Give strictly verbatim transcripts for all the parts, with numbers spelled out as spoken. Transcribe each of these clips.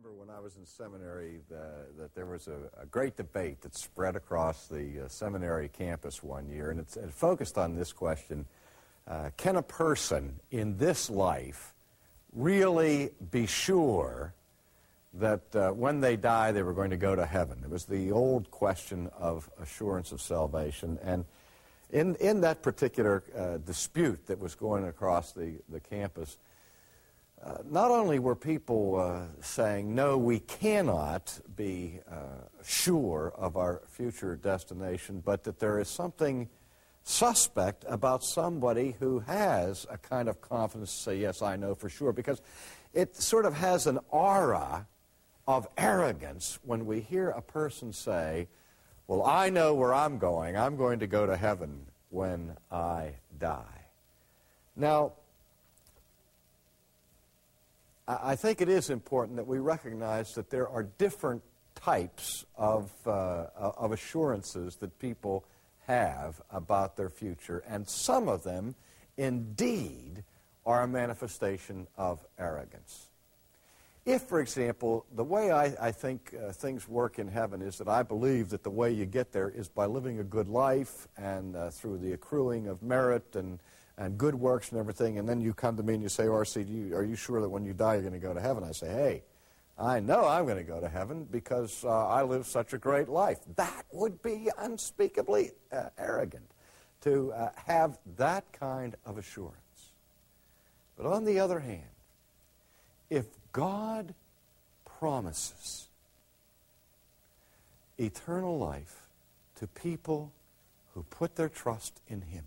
remember when I was in seminary the, that there was a, a great debate that spread across the uh, seminary campus one year, and it's, it focused on this question: uh, can a person in this life really be sure that uh, when they die they were going to go to heaven? It was the old question of assurance of salvation, and in, in that particular uh, dispute that was going across the, the campus, Uh, not only were people uh, saying, no, we cannot be uh, sure of our future destination, but that there is something suspect about somebody who has a kind of confidence to say, yes, I know for sure, because it sort of has an aura of arrogance when we hear a person say, well, I know where I'm going. I'm going to go to heaven when I die. Now, I think it is important that we recognize that there are different types of, uh, of assurances that people have about their future, and some of them indeed are a manifestation of arrogance. If, for example, the way I, I think uh, things work in heaven is that I believe that the way you get there is by living a good life and uh, through the accruing of merit and and good works and everything, and then you come to me and you say, R C, do you, are you sure that when you die you're going to go to heaven? I say, hey, I know I'm going to go to heaven because uh, I live such a great life. That would be unspeakably uh, arrogant to uh, have that kind of assurance. But on the other hand, if God promises eternal life to people who put their trust in Him,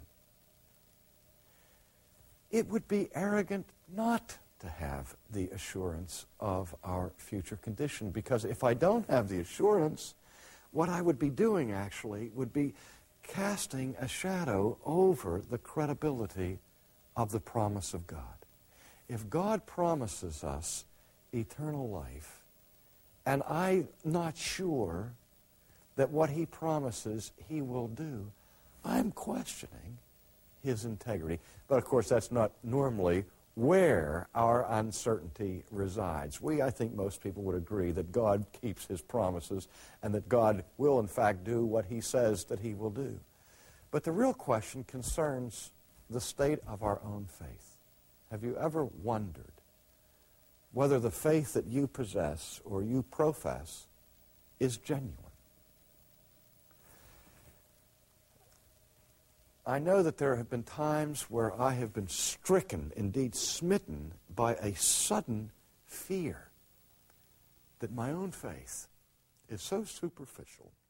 it would be arrogant not to have the assurance of our future condition, because if I don't have the assurance, what I would be doing actually would be casting a shadow over the credibility of the promise of God. If God promises us eternal life, and I'm not sure that what He promises He will do, I'm questioning His integrity. But of course, that's not normally where our uncertainty resides. We, I think most people would agree that God keeps His promises and that God will, in fact, do what He says that He will do. But the real question concerns the state of our own faith. Have you ever wondered whether the faith that you possess or you profess is genuine? I know that there have been times where I have been stricken, indeed smitten, by a sudden fear that my own faith is so superficial